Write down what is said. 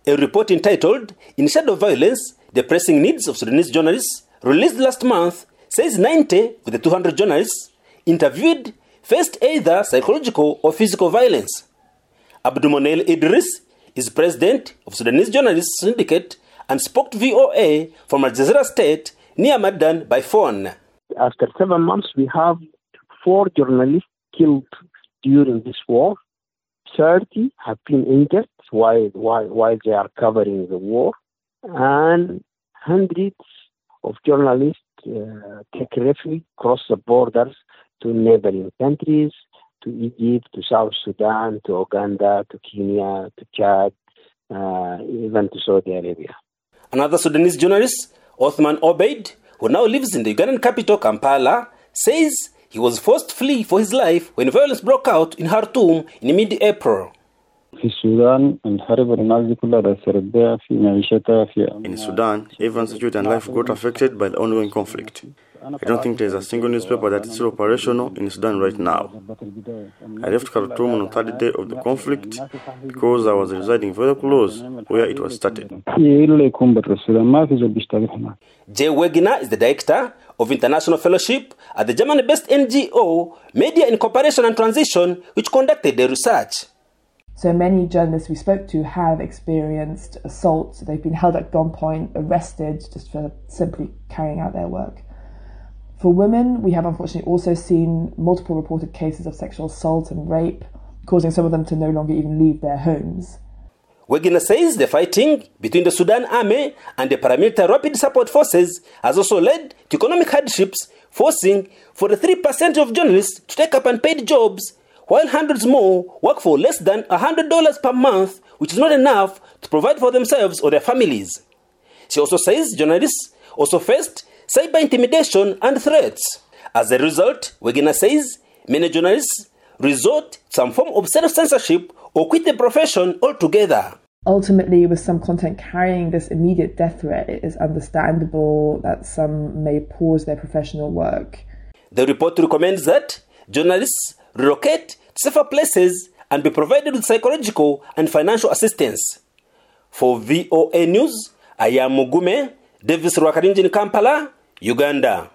A report entitled In Shadow of Violence, The Pressing Needs of Sudanese Journalists, released last month, says 90 of the 200 journalists interviewed faced either psychological or physical violence. Abdumonel Idris is president of Sudanese Journalists Syndicate and spoke to VOA from Al Jazeera State near Madan by phone. After 7 months, we have 4 journalists killed during this war. 30 have been injured while they are covering the war. And hundreds of journalists take refuge across the borders to neighboring countries, to Egypt, to South Sudan, to Uganda, to Kenya, to Chad, even to Saudi Arabia. Another Sudanese journalist, Othman Obeid, who now lives in the Ugandan capital, Kampala, says he was forced to flee for his life when violence broke out in Khartoum in mid-April. In Sudan, everyone's security and life got affected by the ongoing conflict. I don't think there's a single newspaper that is still operational in Sudan right now. I left Khartoum on the 3rd day of the conflict because I was residing very close where it was started. Jay Wegener is the director of International Fellowship at the German-based NGO Media in Cooperation and Transition, which conducted the research. So many journalists we spoke to have experienced assault. They've been held at gunpoint, arrested just for simply carrying out their work. For women, we have unfortunately also seen multiple reported cases of sexual assault and rape, causing some of them to no longer even leave their homes. Wegener says the fighting between the Sudan Army and the paramilitary Rapid Support Forces has also led to economic hardships, forcing 43% of journalists to take up unpaid jobs, while hundreds more work for less than $100 per month, which is not enough to provide for themselves or their families. She also says journalists also faced cyber intimidation and threats. As a result, Wegener says many journalists resort to some form of self-censorship or quit the profession altogether. Ultimately, with some content carrying this immediate death threat, it is understandable that some may pause their professional work. The report recommends that journalists relocate to safer places and be provided with psychological and financial assistance. For VOA News, I am Mugume Davis Rwakarinji in Kampala, Uganda.